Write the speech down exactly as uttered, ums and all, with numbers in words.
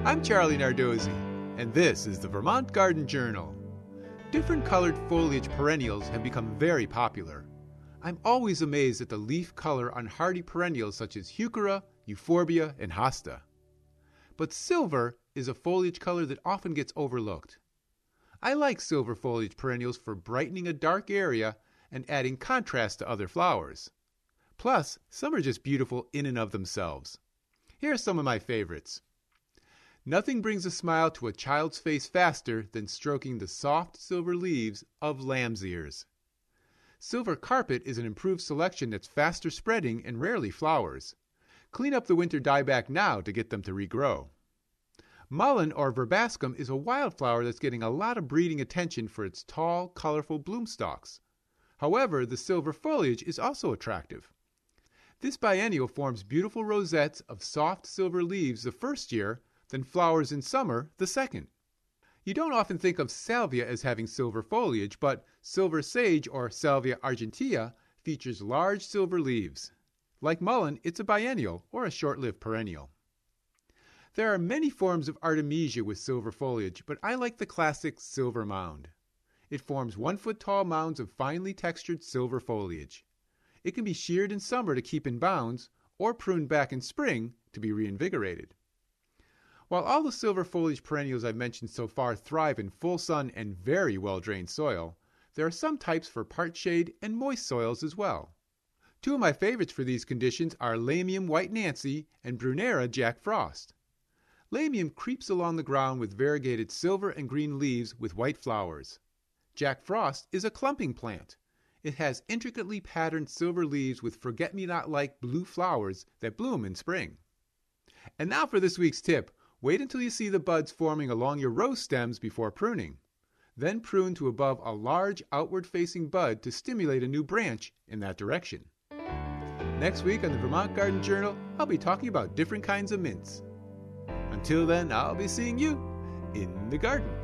I'm Charlie Nardozzi, and this is the Vermont Garden Journal. Different colored foliage perennials have become very popular. I'm always amazed at the leaf color on hardy perennials such as heuchera, euphorbia, and hosta. But silver is a foliage color that often gets overlooked. I like silver foliage perennials for brightening a dark area and adding contrast to other flowers. Plus, some are just beautiful in and of themselves. Here are some of my favorites. Nothing brings a smile to a child's face faster than stroking the soft silver leaves of lamb's ears. Silver carpet is an improved selection that's faster spreading and rarely flowers. Clean up the winter dieback now to get them to regrow. Mullein or verbascum is a wildflower that's getting a lot of breeding attention for its tall, colorful bloom stalks. However, the silver foliage is also attractive. This biennial forms beautiful rosettes of soft silver leaves the first year, then flowers in summer the second. You don't often think of salvia as having silver foliage, but silver sage or Salvia argentea features large silver leaves. Like mullein, it's a biennial or a short-lived perennial. There are many forms of artemisia with silver foliage, but I like the classic silver mound. It forms one-foot-tall mounds of finely textured silver foliage. It can be sheared in summer to keep in bounds, or pruned back in spring to be reinvigorated. While all the silver foliage perennials I've mentioned so far thrive in full sun and very well-drained soil, there are some types for part shade and moist soils as well. Two of my favorites for these conditions are Lamium White Nancy and Brunera Jack Frost. Lamium creeps along the ground with variegated silver and green leaves with white flowers. Jack Frost is a clumping plant. It has intricately patterned silver leaves with forget-me-not-like blue flowers that bloom in spring. And now for this week's tip. Wait until you see the buds forming along your rose stems before pruning. Then prune to above a large outward-facing bud to stimulate a new branch in that direction. Next week on the Vermont Garden Journal, I'll be talking about different kinds of mints. Until then, I'll be seeing you in the garden.